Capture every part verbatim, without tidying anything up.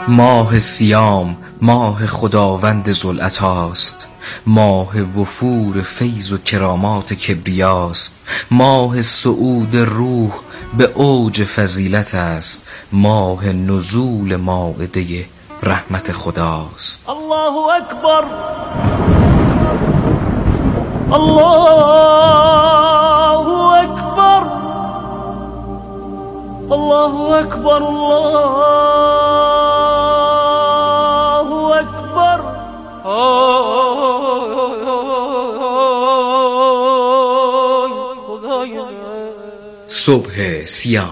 ماه صیام ماه خداوند ذوالعطاست، ماه وفور فیض و کرامات کبریاست، ماه صعود روح به اوج فضیلت است، ماه نزول مائده رحمت خداست. الله اکبر الله اکبر الله اکبر الله اکبر. صبح صیام.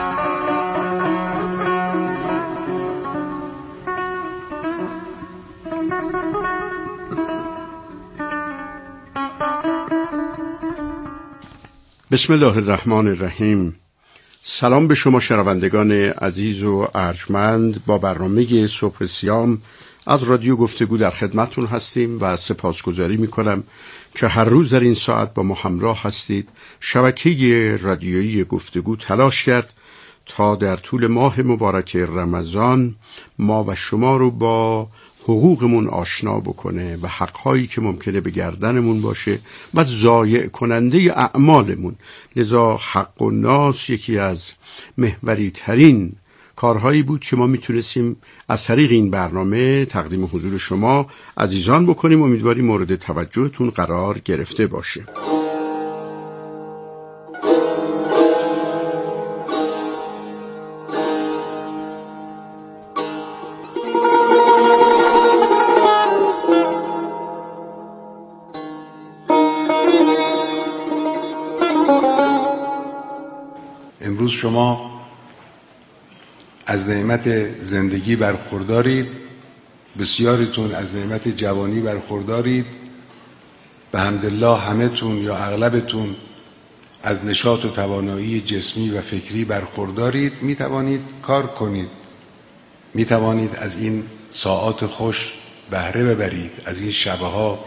بسم الله الرحمن الرحیم. سلام به شما شنوندگان عزیز و ارجمند. با برنامه صبح صیام از رادیو گفتگو در خدمتون هستیم و سپاسگزاری میکنم که هر روز در این ساعت با ما همراه هستید. شبکه رادیویی گفتگو تلاش کرد تا در طول ماه مبارک رمضان ما و شما رو با حقوقمون آشنا بکنه و حقهایی که ممکنه به گردنمون باشه و ضایع کننده اعمالمون. لذا حق الناس یکی از محوری ترین کارهایی بود که ما میتونستیم از طریق این برنامه تقدیم حضور شما عزیزان بکنیم. امیدواریم مورد توجهتون قرار گرفته باشه. امروز شما از نعمت زندگی برخوردارید، بسیاریتون از نعمت جوانی برخوردارید، به حمدالله همه‌تون یا اغلبتون از نشاط و توانایی جسمی و فکری برخوردارید. می توانید کار کنید، می توانید از این ساعات خوش بهره ببرید، از این شبها،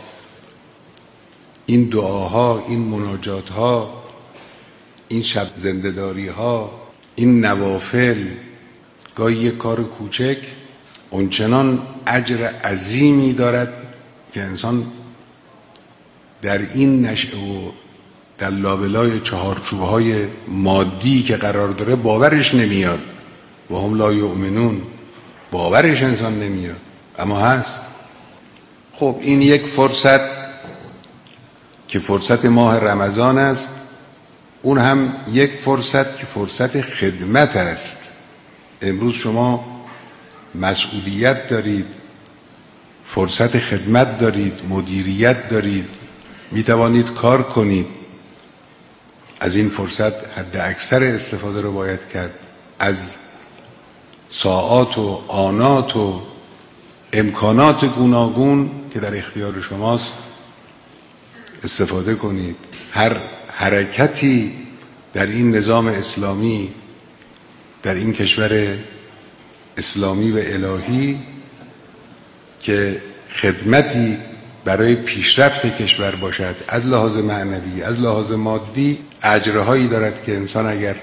این دعاها، این مناجاتها، این شب زنده‌داری ها، این نوافل. گاهی یک کار کوچک اونچنان اجر عظیمی دارد که انسان در این نشأه و در لابلای چهارچوب‌های مادی که قرار داره باورش نمیاد. و هم لا یؤمنون، باورش انسان نمیاد، اما هست. خب این یک فرصت که فرصت ماه رمضان است، اون هم یک فرصت که فرصت خدمت است. امروز شما مسئولیت دارید، فرصت خدمت دارید، مدیریت دارید، می توانید کار کنید. از این فرصت حد اکثر استفاده رو باید کرد. از ساعات و آنات و امکانات گوناگون که در اختیار شماست استفاده کنید. هر حرکتی در این نظام اسلامی، در این کشور اسلامی و الهی که خدمتی برای پیشرفت کشور باشد، از لحاظ معنوی، از لحاظ مادی، اجرهایی دارد که انسان اگر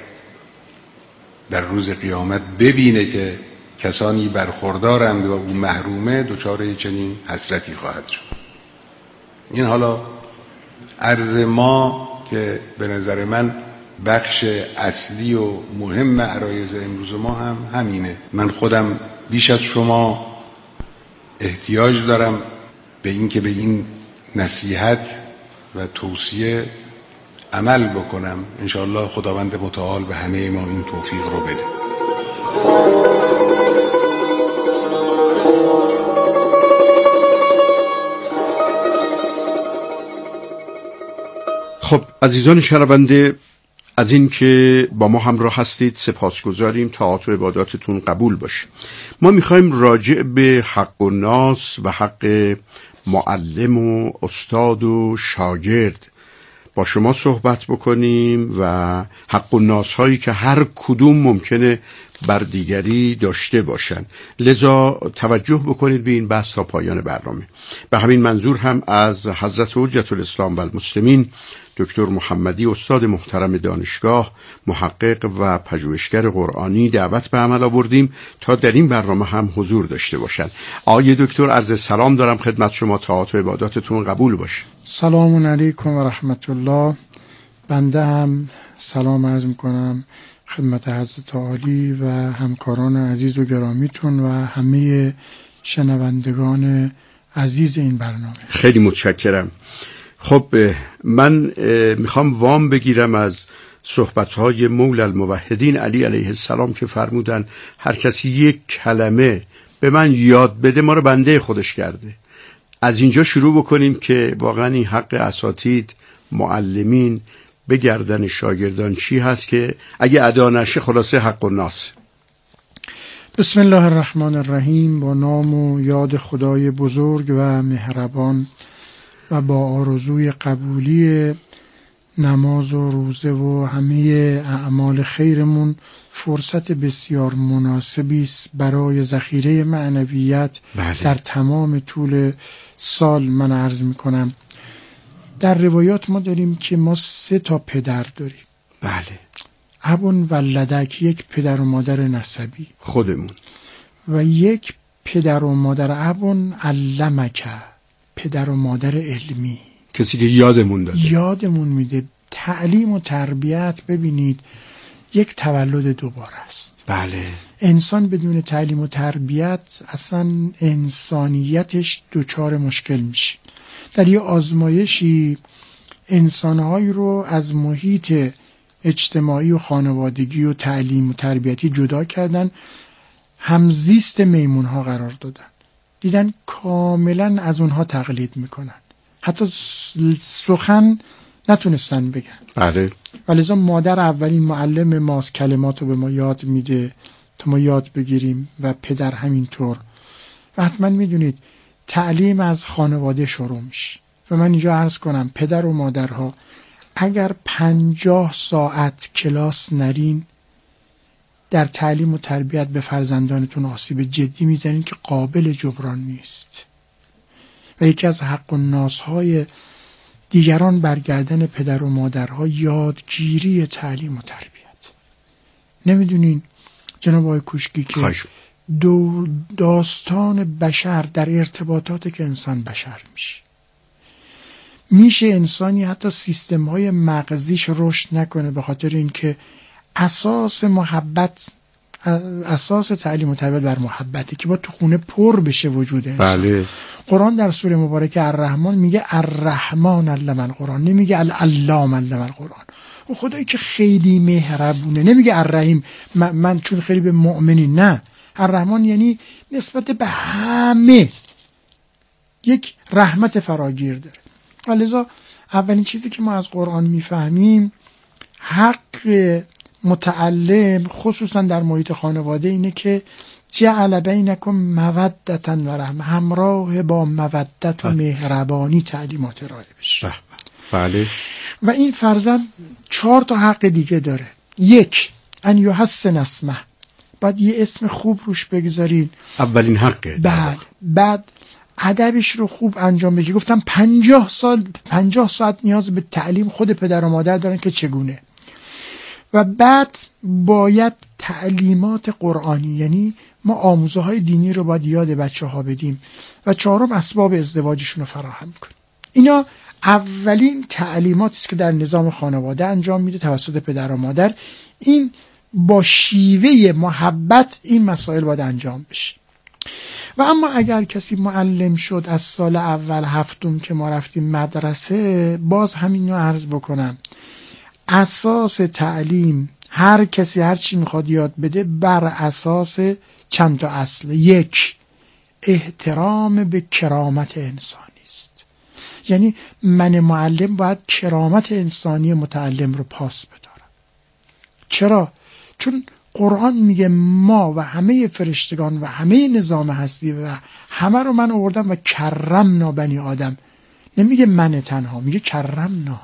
در روز قیامت ببینه که کسانی برخوردارند و او محرومه، دچار چنین حسرتی خواهد شد. این حالا عرض ما که به نظر من بخش اصلی و مهم عرایض امروز ما هم همینه. من خودم بیش از شما احتیاج دارم به این که به این نصیحت و توصیه عمل بکنم. انشاءالله خداوند متعال به همه ما این توفیق رو بده. خب عزیزان شنونده، از این که با ما همراه هستید سپاسگزاریم. طاعات و عباداتتون قبول باشه. ما میخوایم راجع به حق الناس و حق معلم و استاد و شاگرد با شما صحبت بکنیم و حق الناس هایی که هر کدوم ممکنه بر دیگری داشته باشن. لذا توجه بکنید به این بحث تا پایان برنامه. به همین منظور هم از حضرت حجت الاسلام و المسلمین دکتر محمدی استاد محترم دانشگاه، محقق و پژوهشگر قرآنی دعوت به عمل آوردیم تا در این برنامه هم حضور داشته باشند. آقای دکتر عرض سلام دارم خدمت شما، طاعات و عباداتتون قبول باشه. سلام علیکم و رحمت الله. بنده هم سلام عرض میکنم خدمت حضرت عالی و همکاران عزیز و گرامیتون و همه شنوندگان عزیز این برنامه. خیلی متشکرم. خب من میخوام وام بگیرم از صحبت‌های مولا الموحدین علی علیه السلام که فرمودن هر کسی یک کلمه به من یاد بده ما رو بنده خودش کرده. از اینجا شروع بکنیم که واقعا این حق اساتید، معلمین به گردن شاگردان چی هست که اگه ادا نشه خلاصه حق الناس. بسم الله الرحمن الرحیم. با نام و یاد خدای بزرگ و مهربان و با آرزوی قبولی نماز و روزه و همه اعمال خیرمون، فرصت بسیار مناسبی است برای ذخیره معنویت بله. در تمام طول سال من عرض میکنم. در روایات ما داریم که ما سه تا پدر داریم. بله. ابون و لدک، یک پدر و مادر نسبی خودمون، و یک پدر و مادر ابون علمک، پدر و مادر علمی، کسی که یادمون داده، یادمون میده. تعلیم و تربیت ببینید یک تولد دوباره است. بله. انسان بدون تعلیم و تربیت اصلا انسانیتش دچار مشکل میشه. در یه آزمایشی انسانهایی رو از محیط اجتماعی و خانوادگی و تعلیم و تربیتی جدا کردن، همزیست میمونها قرار دادن، دیدن کاملا از اونها تقلید میکنن، حتی سخن نتونستن بگن. بله. ولذا مادر اولین معلم ماست، کلمات رو به ما یاد میده تا ما یاد بگیریم و پدر همینطور. و حتما میدونید تعلیم از خانواده شروع میشه. و من اینجا عرض کنم پدر و مادرها اگر پنجاه ساعت کلاس نرین، در تعلیم و تربیت به فرزندانتون آسیب جدی میزنین که قابل جبران نیست. و یکی از حق الناس های دیگران برگردن پدر و مادرها یادگیری تعلیم و تربیت. نمیدونین جناب آقای کوشکی که دو داستان بشر در ارتباطاتی که انسان بشر میشه میشه انسانی حتی سیستم های مغزیش رشد نکنه به خاطر اینکه اساس محبت، اساس تعلیم و تربیت بر محبته که با تو خونه پر بشه وجود انسان. بله. قرآن در سوره مبارکه الرحمن میگه الرحمن علم القرآن، نمیگه العلام علم القرآن. و خدایی که خیلی مهربونه نمیگه الرحیم من, من چون خیلی به مؤمنین، نه، الرحمن یعنی نسبت به همه یک رحمت فراگیر داره. ولذا اولین چیزی که ما از قرآن میفهمیم حق متعلم خصوصا در محیط خانواده اینه که جعل بینکم مودتا و رحمه، همراه با مودت و مهربانی تعلیمات ارائه بشه. بله. و این فرزند چهار تا حق دیگه داره. یک، ان یحسن اسمه، بعد یه اسم خوب روش بگذارین، اولین حقه. بعد بعد ادبش رو خوب انجام بدید. گفتم پنجاه سال پنجاه ساعت نیاز به تعلیم خود پدر و مادر دارن که چگونه. و بعد باید تعلیمات قرآنی، یعنی ما آموزه های دینی رو باید یاد بچه ها بدیم. و چهارم اسباب ازدواجشون رو فراهم کنیم. اینا اولین تعلیماتی است که در نظام خانواده انجام میده توسط پدر و مادر. این با شیوه محبت این مسائل باید انجام بشه. و اما اگر کسی معلم شد از سال اول هفتم که ما رفتیم مدرسه، باز همین رو عرض بکنم، اساس تعلیم هر کسی هر چی میخواد یاد بده بر اساس چند تا اصل. یک، احترام به کرامت انسانی است. یعنی من معلم باید کرامت انسانی متعلم رو پاس بدارم. چرا؟ چون قرآن میگه ما و همه فرشتگان و همه نظام هستی و همه رو من آوردم و کرمنا بنی آدم. نمیگه من تنها، میگه کرمنا.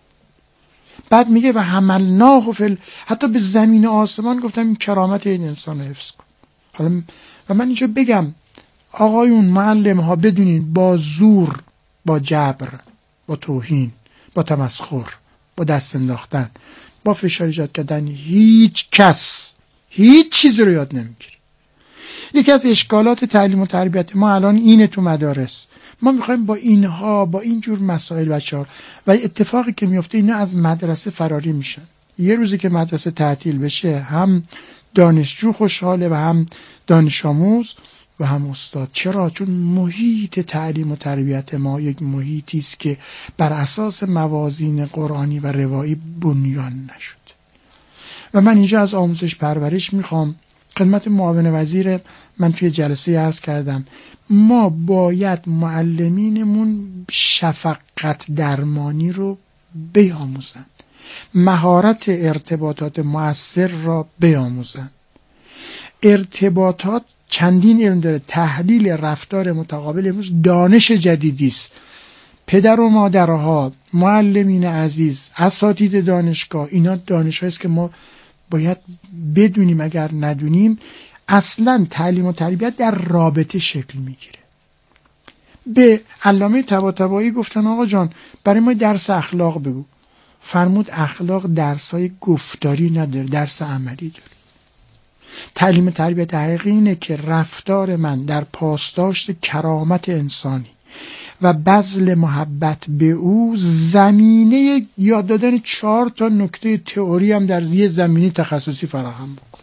بعد میگه و حملناه فل، حتی به زمین و آسمان گفتم این کرامت این انسان رو حفظ کن. حالا و من اینجا بگم آقایون معلم ها بدونین با زور، با جبر، با توهین، با تمسخر با دست انداختن، با فشار ایجاد کردن، هیچ کس هیچ چیزی رو یاد نمیگیره. یکی از اشکالات تعلیم و تربیت ما الان اینه تو مدارس. ما میخوایم با اینها، با اینجور مسائل بچه‌ها، و اتفاقی که میفته اینا از مدرسه فراری میشن. یه روزی که مدرسه تعطیل بشه، هم دانشجو خوشحاله و هم دانش آموز و هم استاد. چرا؟ چون محیط تعلیم و تربیت ما یک محیطی است که بر اساس موازین قرآنی و روایی بنیان نشد. و من اینجا از آموزش پرورش میخوام خدمت معاون وزیر من توی جلسه عرض کردم، ما باید معلمینمون شفقت درمانی رو بیاموزن، مهارت ارتباطات مؤثر را بیاموزن. ارتباطات چندین علم داره. تحلیل رفتار متقابل امروز دانش جدیدی است. پدر و مادرها، معلمین عزیز، اساتید دانشگاه، اینا دانش‌هایی است که ما باید بدونیم. اگر ندونیم اصلا تعلیم و تربیت در رابطه شکل میگیره. به علامه طباطبایی گفتن آقا جان برای ما درس اخلاق بگو. فرمود اخلاق درسای گفتاری نداره، درس عملی داره. تعلیم تربیت حقیقی اینه که رفتار من در پاسداشت کرامت انسانی و بذل محبت به او زمینه یاد دادن چهار تا نکته تئوری هم در یه زمینه تخصصی فراهم بکن.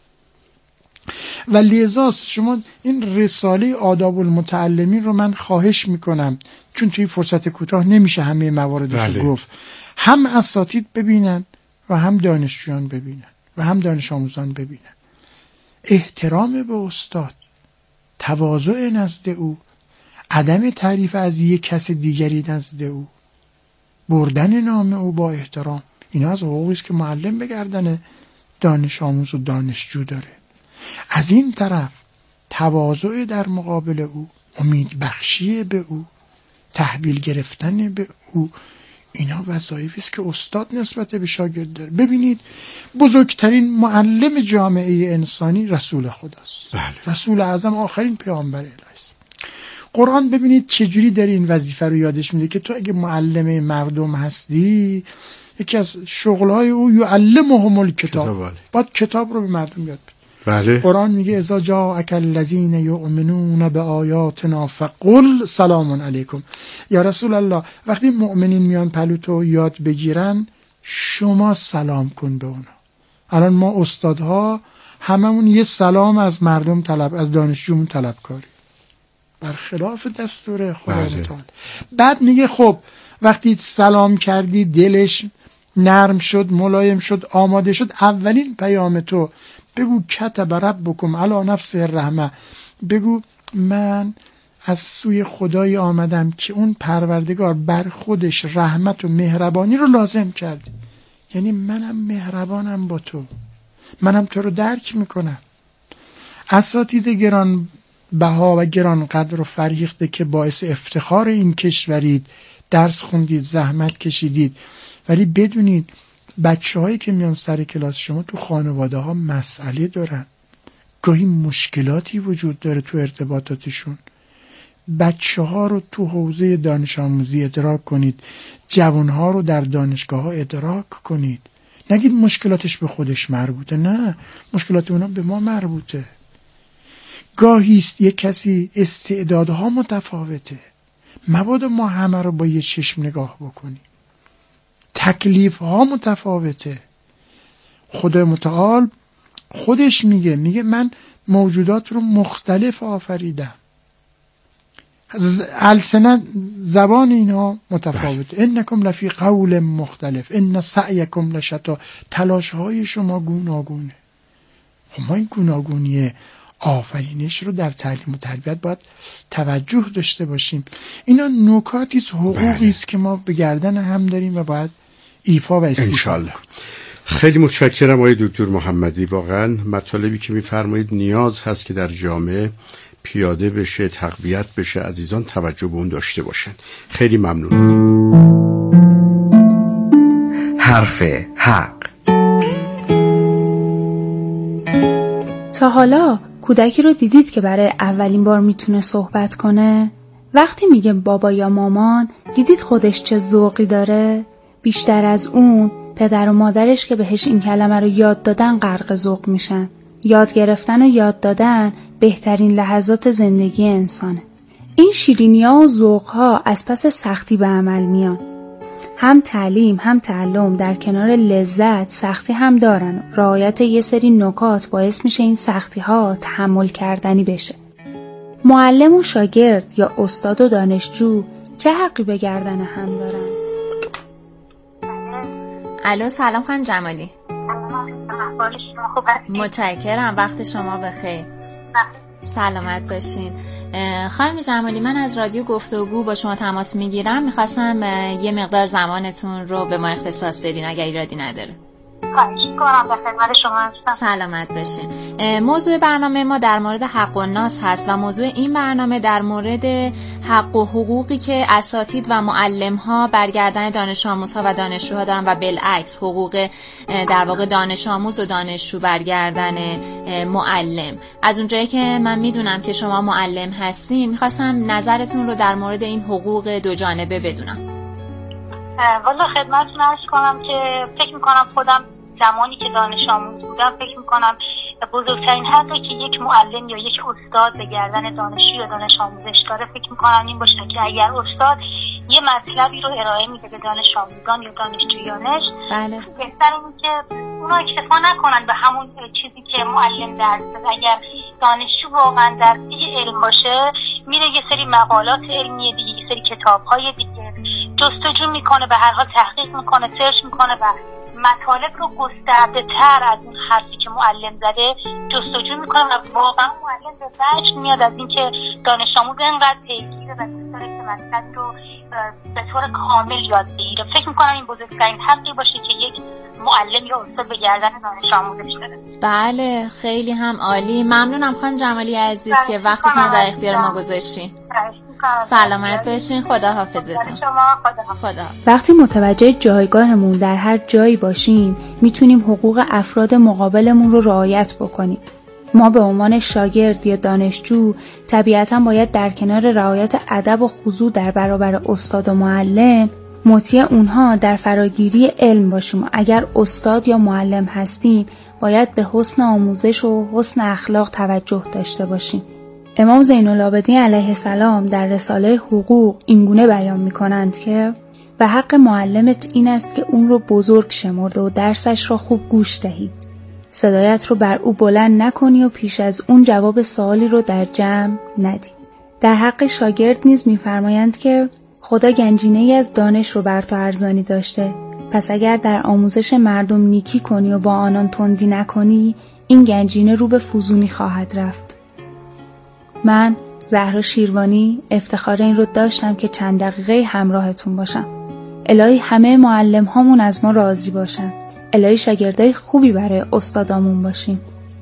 و لذا شما این رساله آداب المتعلمین رو من خواهش میکنم، چون توی فرصت کوتاه نمیشه همه مواردش رو گفت، هم اساتید ببینن و هم دانشجویان ببینن و هم دانش آموزان ببینن. احترام به استاد، تواضع نزد او، عدم تعریف از یک کس دیگری نزد او، بردن نام او با احترام، اینا از حقوقی است که معلم به گردن دانش آموز و دانشجو داره. از این طرف تواضع در مقابل او، امید بخشی به او، تحویل گرفتن به او، اینا وظایفی است که استاد نسبت به شاگرد داره. ببینید بزرگترین معلم جامعه انسانی رسول خداست. بله. رسول اعظم آخرین پیامبر الهی است. قرآن ببینید چجوری داره این وظیفه رو یادش میده که تو اگه معلم مردم هستی، یکی از شغلهای او یعلمهم الکتاب، باید کتاب رو به مردم یاد بده. بله. قرآن میگه اذا جاءک الذین یؤمنون بآیاتنا فقل سلام علیکم. یا رسول الله وقتی مؤمنین میان پلوتو یاد بگیرن شما سلام کن به اونا. الان ما استادها هممون یه سلام از مردم طلب، از دانشجومون طلب کاری، برخلاف دستور خدا متعال. بعد میگه خب وقتی سلام کردی دلش نرم شد، ملایم شد، آماده شد، اولین پیام تو بگو کتب ربکم علی نفسه الرحمه، بگو من از سوی خدای آمدم که اون پروردگار بر خودش رحمت و مهربانی رو لازم کرد. یعنی منم مهربانم با تو، منم تو رو درک میکنم. اساتید گران بها و گران قدر و فریخته که باعث افتخار این کشورید، درس خوندید، زحمت کشیدید، ولی بدونید بچه هایی که میان سر کلاس شما تو خانواده ها مسئله دارن، گاهی مشکلاتی وجود داره تو ارتباطاتشون. بچه ها رو تو حوزه دانش آموزی ادراک کنید، جوان ها رو در دانشگاه ها ادراک کنید. نگید مشکلاتش به خودش مربوطه، نه، مشکلات اونا به ما مربوطه. گاهی است یک کسی استعدادها متفاوته، مبادا ما همه رو با یه چشم نگاه بکنیم. تکلیف ها متفاوته. خدای متعال خودش میگه میگه من موجودات رو مختلف آفریدم، السنه زبان اینها متفاوته. انکم لفی قول مختلف ان سعیکم لشتا، تلاش های شما گوناگونه. خب ما این گوناگونی آفرینش رو در تعلیم و تربیت باید توجه داشته باشیم. اینا نکاتی است، حقوقی است که ما به گردن هم داریم و باید ایفا و استیفا انشالله. خیلی متشکرم آقای دکتر محمدی. واقعا مطالبی که میفرمایید نیاز هست که در جامعه پیاده بشه، تقویت بشه، عزیزان توجه به اون داشته باشن. خیلی ممنون. حرف حق. تا حالا کودکی رو دیدید که برای اولین بار میتونه صحبت کنه؟ وقتی میگه بابا یا مامان، دیدید خودش چه ذوقی داره؟ بیشتر از اون پدر و مادرش که بهش این کلمه رو یاد دادن غرق ذوق میشن. یاد گرفتن و یاد دادن بهترین لحظات زندگی انسانه. این شیرینی‌ها و ذوق‌ها از پس سختی به عمل میان. هم تعلیم هم تعلم در کنار لذت سختی هم دارن. رعایت یه سری نکات باعث میشه این سختی‌ها تحمل کردنی بشه. معلم و شاگرد یا استاد و دانشجو چه حقی به گردن هم دارن؟ الو سلام خانم جمالی. متشکرم، وقت شما بخیر. سلامت باشین. خانم جمالی، من از رادیو گفتگو با شما تماس میگیرم. میخواستم یه مقدار زمانتون رو به ما اختصاص بدین اگر ایرادی نداره. خواهش می‌کنم، در خدمت شما هستم. سلامت باشین. موضوع برنامه ما در مورد حق و ناس هست و موضوع این برنامه در مورد حق و حقوقی که اساتید و معلم‌ها برگردن دانش آموزها و دانشجوها دارن و بالعکس حقوق در واقع دانش آموز و دانشجو برگردن معلم. از اونجایی که من میدونم که شما معلم هستین، می‌خواستم نظرتون رو در مورد این حقوق دو جانبه بدونم. والا خدمتتون عرض کنم که فکر می‌کنم خودم زمانی که دانش آموز بودم فکر میکنم بزرگترین حقی که یک معلم یا یک استاد به گردن دانشجو یا دانش آموزش داره فکر میکنم این باشه که اگر استاد یه مطلبی رو ارائه میده به دانش آموزان یا دانشجویانش، بله، بهتر اینه که اونا اکتفا نکنن به همون چیزی که معلم درس داده. اگر دانشجو واقعا در دیگه علم باشه، میره یه سری مقالات علمی دیگه، یه سری کتاب‌های دیگه جستجو میکنه، به هر حال تحقیق میکنه، سرچ میکنه و مطالب رو گسترده تر از اون حرفی که معلم زده جستجو میکنه و واقعا معلم به وجد میاد از اینکه دانش آموز اینقدر پیگیره و دوست داره که مطلب رو به طور کامل یاد بگیره. فکر میکنم این بزرگترین حقی باشه که یک معلم یا استاد به گردن دانش آموزش داره. بله، خیلی هم عالی. ممنونم خانم جمالی عزیز که وقتتون رو در اختیار ما گذاشتین. سلامت باشین. خدا حافظتون. خدا. وقتی متوجه جایگاهمون در هر جایی باشیم، میتونیم حقوق افراد مقابلمون رو رعایت بکنیم. ما به عنوان شاگرد یا دانشجو طبیعتاً باید در کنار رعایت ادب و خضوع در برابر استاد و معلم مطیع اونها در فراگیری علم باشیم. اگر استاد یا معلم هستیم، باید به حسن آموزش و حسن اخلاق توجه داشته باشیم. امام زین العابدین علیه السلام در رساله حقوق اینگونه بیان می‌کنند که به حق معلمت این است که اون رو بزرگ شمرده و درسش را خوب گوش دهی. صدایت رو بر او بلند نکنی و پیش از اون جواب سوالی رو در جمع ندی. در حق شاگرد نیز می‌فرمایند که خدا گنجینه‌ای از دانش رو بر تو ارزانی داشته، پس اگر در آموزش مردم نیکی کنی و با آنان تندی نکنی، این گنجینه رو به فزونی خواهد رفت. من زهرا شیروانی افتخار این رو داشتم که چند دقیقه همراهتون باشم. الهی همه معلم هامون از ما راضی باشن. الهی شاگردای خوبی برای استادامون باشیم.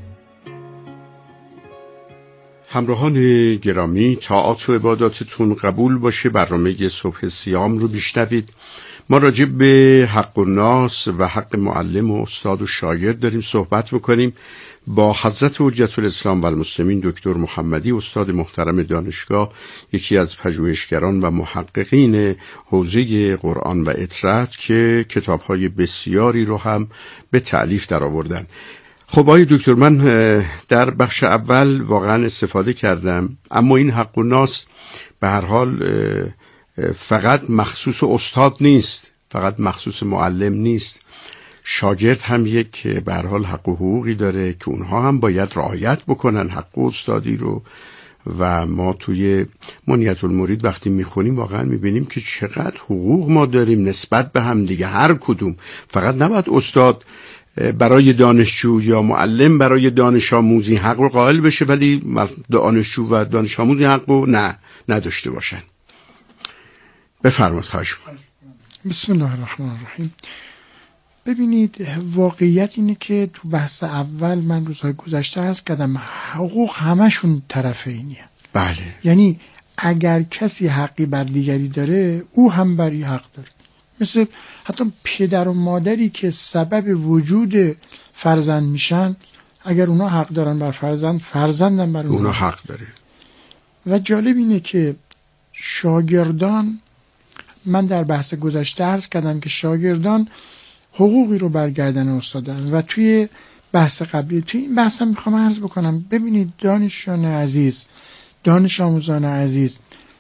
همراهان گرامی، طاعات و عباداتتون قبول باشه. برنامه صبح سیام رو بشنوید. ما راجع به حق و ناس و حق معلم و استاد و شاگرد داریم صحبت میکنیم با حضرت حجت الاسلام و المسلمین دکتر محمدی، استاد محترم دانشگاه، یکی از پژوهشگران و محققین حوزه قرآن و اطرت که کتاب‌های بسیاری رو هم به تألیف درآوردن. خب آقای دکتر، من در بخش اول واقعا استفاده کردم، اما این حق و ناس به هر حال فقط مخصوص استاد نیست، فقط مخصوص معلم نیست. شاگرد هم یک به هر حال حق و حقوقی داره که اونها هم باید رعایت بکنن حق و استادی رو. و ما توی منیت المرید وقتی میخونیم واقعا میبینیم که چقدر حقوق ما داریم نسبت به هم دیگه. هر کدوم، فقط نباید استاد برای دانشجو یا معلم برای دانش آموزی حق رو قائل بشه ولی دانشجو و دانش آموزی حق رو نه نداشته باشن. بفرمایید. خواهش می‌کنم. بسم الله الرحمن الرحیم. ببینید، واقعیت اینه که تو بحث اول من روزهای گذشته عرض کردم حقوق همشون طرفینیه. بله. یعنی اگر کسی حقی بر دیگری داره، او هم بری حق داره. مثل حتی پدر و مادری که سبب وجود فرزند میشن، اگر اونا حق دارن بر فرزند، فرزندم بر اونا, اونا حق داره. و جالب اینه که شاگردان من در بحث گذشته عرض کردم که شاگردان حقوقی رو بر گردن استادن و توی بحث قبلی توی این بحث هم میخوام عرض بکنم. ببینید دانشجویان عزیز، دانش آموزان عزیز،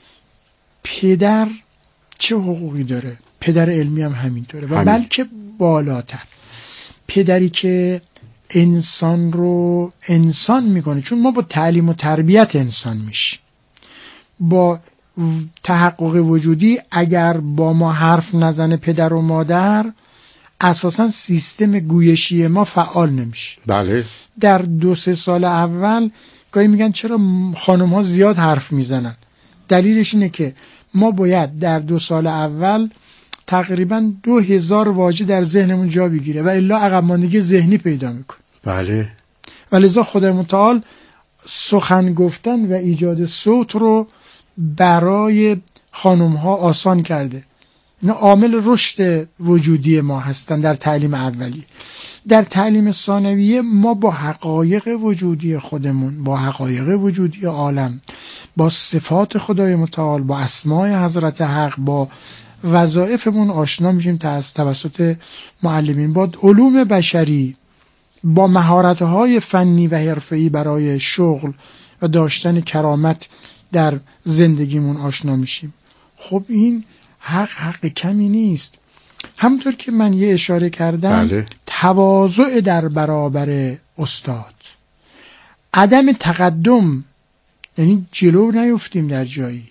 پدر چه حقوقی داره؟ پدر علمی هم همینطوره و بلکه بالاتر، پدری که انسان رو انسان میکنه، چون ما با تعلیم و تربیت انسان میشیم. با تحقق وجودی اگر با ما حرف نزنه پدر و مادر، اساسا سیستم گویشی ما فعال نمیشه. بله. در دو سه سال اول گاهی میگن چرا خانم ها زیاد حرف میزنن؟ دلیلش اینه که ما باید در دو سال اول تقریبا دو هزار واژه در ذهنمون جا بگیره و الا عقب ماندگی ذهنی پیدا میکنه. بله. و لذا خدای متعال سخن گفتن و ایجاد صوت رو برای خانم ها آسان کرده. اینا عامل رشد وجودی ما هستن در تعلیم اولی. در تعلیم ثانویه ما با حقایق وجودی خودمون، با حقایق وجودی عالم، با صفات خدای متعال، با اسمای حضرت حق، با وظایفمون آشنا میشیم توسط معلمین، با علوم بشری، با مهارت‌های فنی و حرفه‌ای برای شغل و داشتن کرامت در زندگیمون آشنا میشیم. خب این حق حق کمی نیست. همونطور که من یه اشاره کردم، بله. تواضع در برابر استاد، عدم تقدم، یعنی جلو نیفتیم در جایی.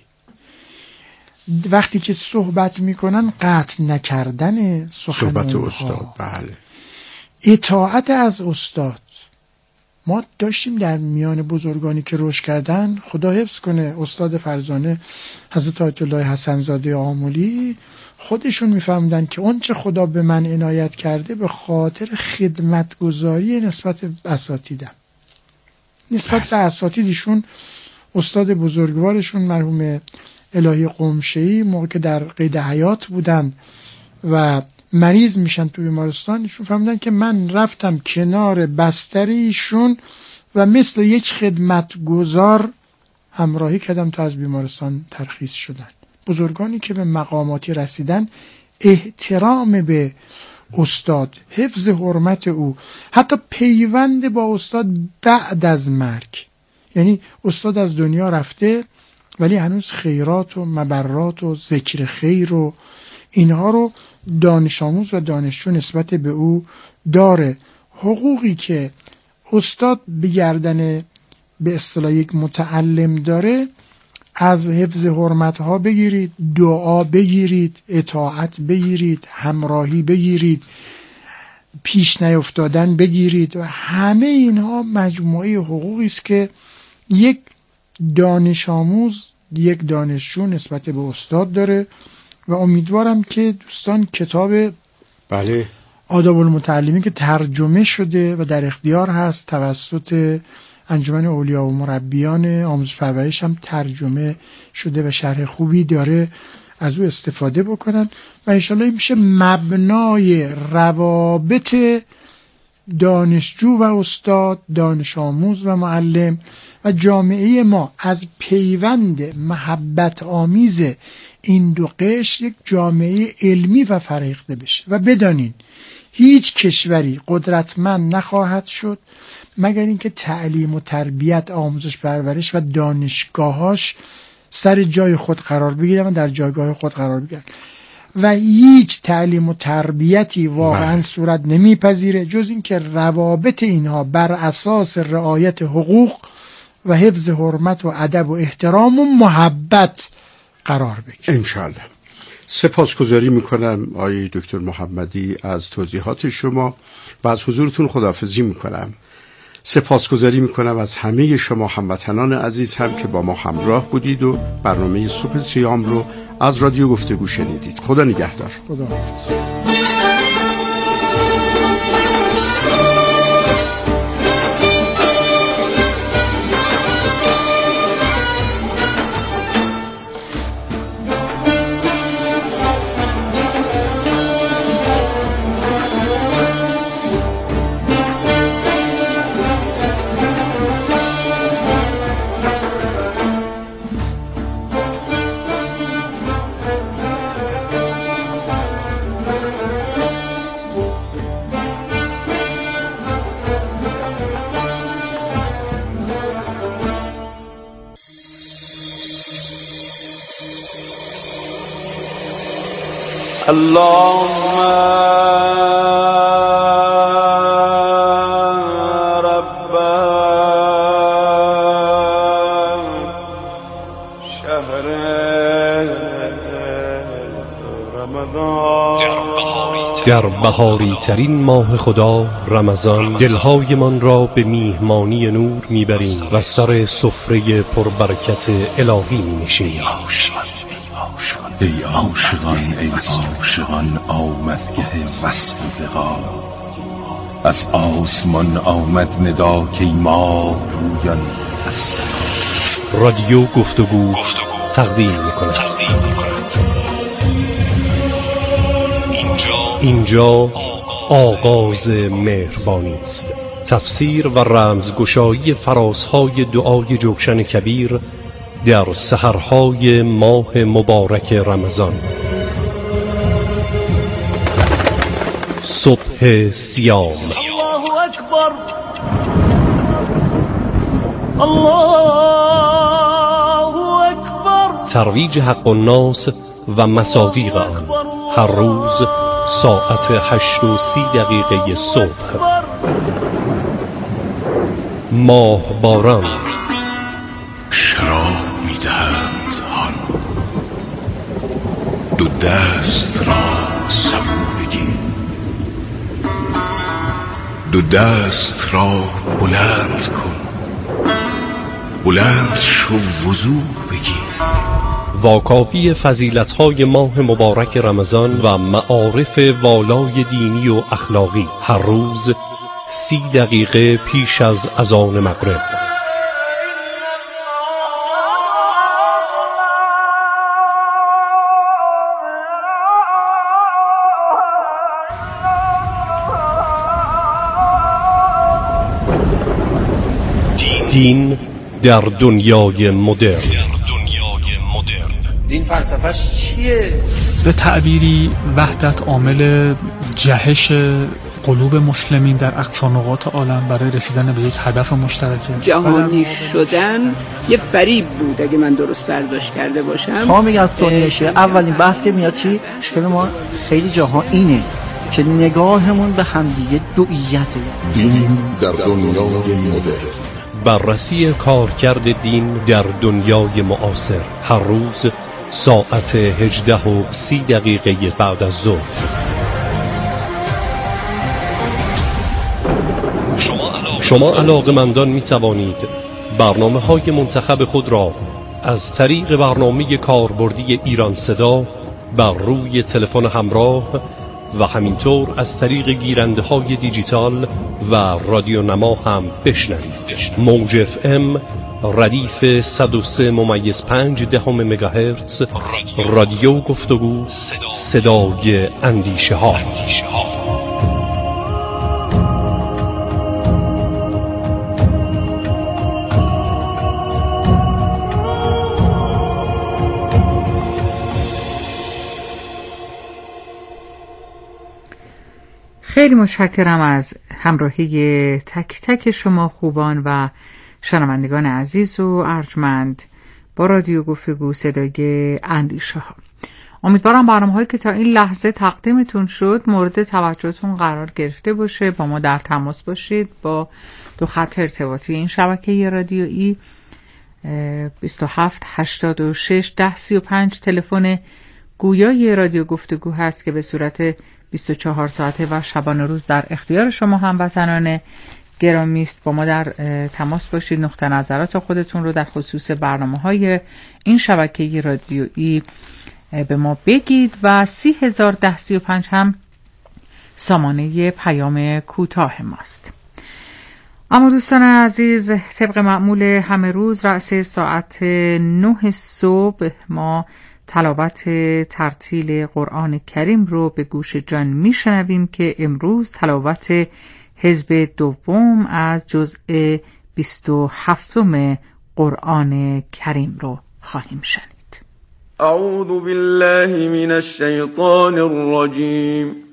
وقتی که صحبت میکنن قطع نکردن سخن صحبت اونها. استاد. بله. اطاعت از استاد. ما داشتیم در میان بزرگانی که رشد کردن، خدا حفظ کنه، استاد فرزانه حضرت آیت الله حسن زاده آملی خودشون میفهمدن که اون چه خدا به من عنایت کرده به خاطر خدمتگزاری نسبت به اساتیدم، نسبت به اساتیدشون. استاد بزرگوارشون مرحوم الهی قمشه‌ای موقع که در قید حیات بودن و مریض میشن تو بیمارستانشون، فهمیدن که من رفتم کنار بستریشون و مثل یک خدمتگزار همراهی کردم تا از بیمارستان ترخیص شدن. بزرگانی که به مقاماتی رسیدن، احترام به استاد، حفظ حرمت او، حتی پیوند با استاد بعد از مرگ. یعنی استاد از دنیا رفته ولی هنوز خیرات و مبرات و ذکر خیر و اینها رو دانش آموز و دانشجو نسبت به او داره. حقوقی که استاد به گردن به اصطلاح یک متعلم داره، از حفظ حرمتها بگیرید، دعا بگیرید، اطاعت بگیرید، همراهی بگیرید، پیش نیفتادن بگیرید و همه اینها مجموعه حقوقی است که یک دانش آموز، یک دانشجو نسبت به استاد داره. و امیدوارم که دوستان کتاب بله آداب المتعلمین که ترجمه شده و در اختیار هست توسط انجمن اولیا و مربیان آموزش پرورش هم ترجمه شده و شرح خوبی داره، از او استفاده بکنن و انشالله میشه مبنای روابط دانشجو و استاد، دانش آموز و معلم و جامعه ما از پیوند محبت آمیز این دو قشر یک جامعه علمی و فرهیخته بشه. و بدانین هیچ کشوری قدرتمند نخواهد شد مگر اینکه تعلیم و تربیت، آموزش پرورش و دانشگاهاش سر جای خود قرار بگیرن و در جایگاه خود قرار بگیرن. و هیچ تعلیم و تربیتی واقعا صورت نمیپذیره جز اینکه روابط اینها بر اساس رعایت حقوق و حفظ حرمت و ادب و احترام و محبت قرار بگیره. انشالله. سپاسگزاری میکنم آقای دکتر محمدی از توضیحات شما و از حضورتون خداحافظی میکنم. سپاسگزاری میکنم از همه شما هموطنان عزیز هم که با ما همراه بودید و برنامه صبح سیام رو از رادیو گفتگو شنیدید. خدا نگهدار. خدا حافظ. اللهم رب شهر رمضان. در بهاری ترین ماه خدا رمضان دلهای من را به میهمانی نور میبریم و سر سفره پربرکت الهی می‌نشینیم. ای عاشقان ای عاشقان آمدگه وصل و لقا، از آسمان آمد ندا که ما رویان از سما. رادیو گفتگو تقدیم می‌کند. اینجا آغاز مهربانی است. تفسیر و رمزگشایی فرازهای دعای جوشن کبیر در سحرهای ماه مبارک رمضان. صبح سیام. الله اکبر، الله اکبر. ترویج حق الناس و مصادیق آن هر روز ساعت هشت و سی دقیقه صبح. ماه باران. شراب می‌دهند هان، دو دست را سبو بگیر، دو دست را بلند کن، بلند شو وضو بگیر. واکاوی فضیلت‌های ماه مبارک رمضان و معارف والای دینی و اخلاقی هر روز سی دقیقه پیش از اذان مغرب. دین در دنیای مدرن. دین فلسفه‌اش چیه؟ به تعبیری وحدت عامل جهش قلوب مسلمین در اقصا نقاط عالم برای رسیدن به یک هدف مشترکه. جهانی شدن یه فریب بود اگه من درست برداشت کرده باشم. ما میگن سنی شیعه اولین بحث که میاد چی؟ مشکل ما خیلی جاها اینه که نگاهمون به همدیگه دوئیته. دین در دنیای مدرن. بررسی کارکرد دین در دنیای معاصر هر روز ساعت هجده و سی دقیقه بعد از ظهر. شما علاقه‌مندان می توانید برنامه های منتخب خود را از طریق برنامه کاربردی ایران صدا بر روی تلفن همراه و همینطور از طریق گیرنده های دیجیتال و رادیو نما هم بشنوید. موج اف ام ردیف صد و سه ممیز پنج دهم مگاهرتز. رادیو گفتگو، صدای اندیشه ها. خیلی متشکرم از همراهی تک تک شما خوبان و شنوندگان عزیز و ارجمند با رادیو گفتگو، صدای اندیشه ها. امیدوارم برنامه‌هایی که تا این لحظه تقدیمتون شد مورد توجهتون قرار گرفته باشه. با ما در تماس باشید با دو خط ارتباطی این شبکه رادیویی بیست و هفت هشتاد و شش ده سی و پنج تلفن گویای رادیو گفتگو هست که به صورت بیست و چهار ساعته و شبانه روز در اختیار شما هموطنان گرامی است. با ما در تماس باشید، نقطه نظرات خودتون رو در خصوص برنامه‌های این شبکه رادیویی به ما بگید و سی هزار ده سی و پنج هم سامانه پیام کوتاه ماست. اما دوستان عزیز، طبق معمول همه روز رأس ساعت نه صبح ما تلاوت ترتیل قرآن کریم رو به گوش جان میشنویم که امروز تلاوت حزب دوم از جزء بیست و هفتم قرآن کریم رو خواهیم شنید. اعوذ بالله من الشیطان الرجیم.